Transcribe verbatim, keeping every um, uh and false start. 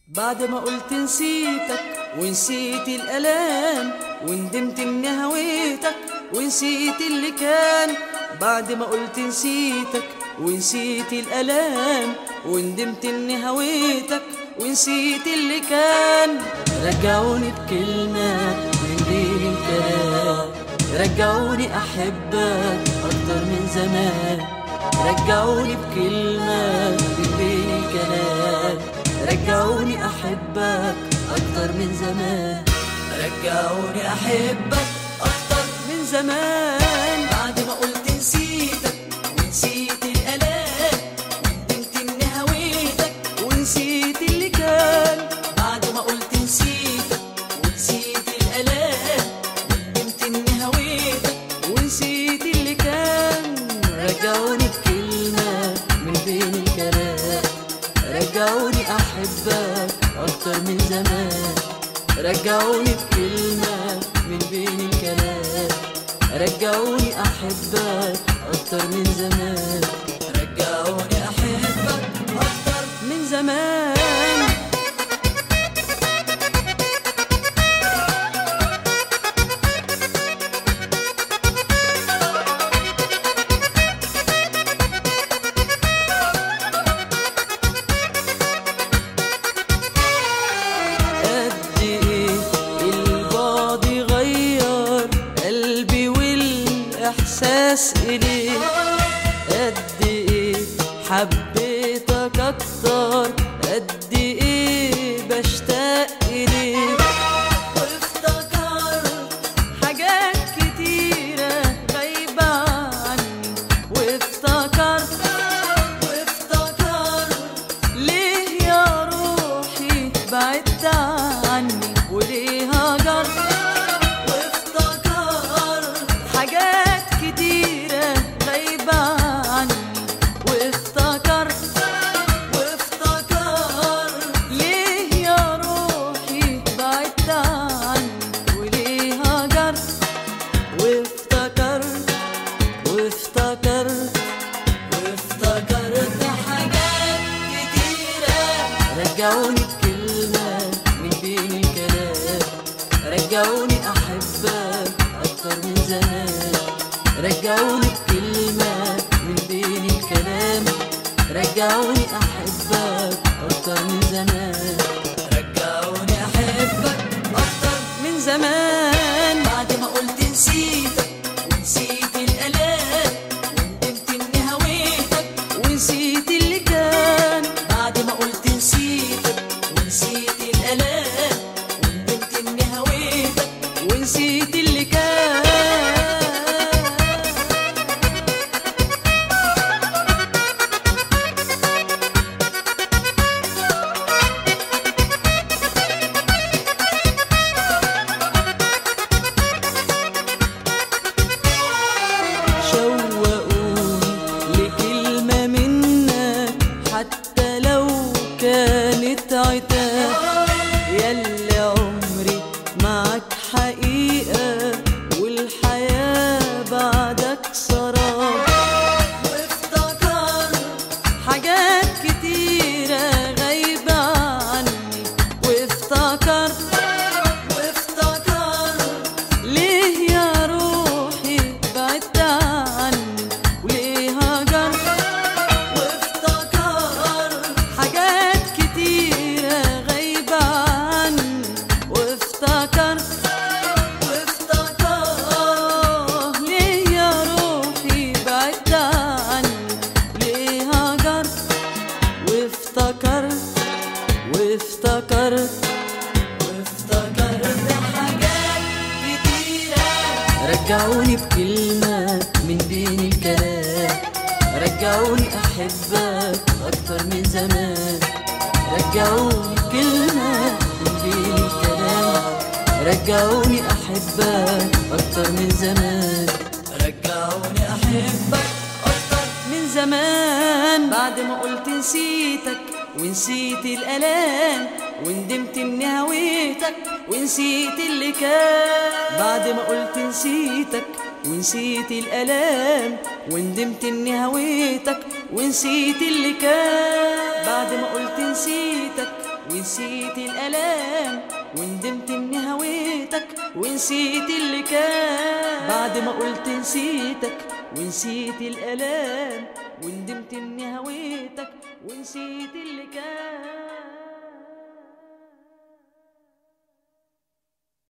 بعد ما قلت نسيتك ونسيت الألام وندمت إني هويتك ونسيت اللي كان. بعد ما قلت نسيتك ونسيت الألام وندمت إني هويتك ونسيت اللي كان. رجعوني بكلمة من بين الكلام، رجعوني أحبك أكتر من زمان. رجعوني بكلمة من بين الكلام، رجعوني أحبك أكتر من زمان. رجعوني أحبك أكتر من زمان. بعد ما قلت نسيتك ونسيت الألام وندمت إني هويتك ونسيت اللي كان. بعد ما قلت نسيتك ونسيت الألام وندمت إني هويتك ونسيت اللي كان. رجعوني بكلمة من بين الكلام، رجعوني أحبك أكتر من زمان. رجعوني بكلمة من بين الكلام، رجعوني أحبك أكتر من زمان. رجعوني أحبك أكتر من زمان. إحساس إليك قد إيه حبيتك أكتر، قد إيه بشتاق إليك. وافتكرت حاجات كتيرة غايبة عني، وافتكرت وافتكرت ليه يا روحي بعدت عني وليه هجرت. وافتكرت وافتكرت حاجات كتيرة. رجعوني بكلمة من بين الكلام، رجعوني أحبك أكتر من زمان. رجعوني بكلمة من بين الكلام، رجعوني أحبك أكتر من زمان. رجعوني أحبك أكتر من زمان. بعد ما قلت نسيتك ونسيت الألام وندمت إني هويتك ونسيت اللي كان. بعد ما قلت نسيتك ونسيت الألام وندمت إني هويتك ونسيت اللي كان. حتى لو كانت عتاب، ياللي عمري معك حقيقة والحياة بعدك سراب. وافتكرت حاجات كتيرة غايبة عني، وافتكرت وافتكرت ليه يا روحي بعدت عني وليه هجرت. وافتكرت وافتكرت وافتكرت حاجات كتيرة. رجعوني بكلمة من بين الكلام، رجعوني أحبك أكتر من زمان. رجعوني بكلمة من بين الكلام، رجعوني أحبك أكتر من زمان. رجعوني أحبك أكتر من زمان. بعد ما قلت نسيتك ونسيت الألام وندمت إني هويتك ونسيت اللي كان. بعد ما قلت نسيتك ونسيت الألام وندمت إني هويتك ونسيت اللي كان. بعد ما قلت نسيتك ونسيت الألام، وندمت إني هويتك ونسيت اللي كان. بعد ما قلت نسيتك ونسيت الألام، وندمت إني هويتك ونسيت اللي كان.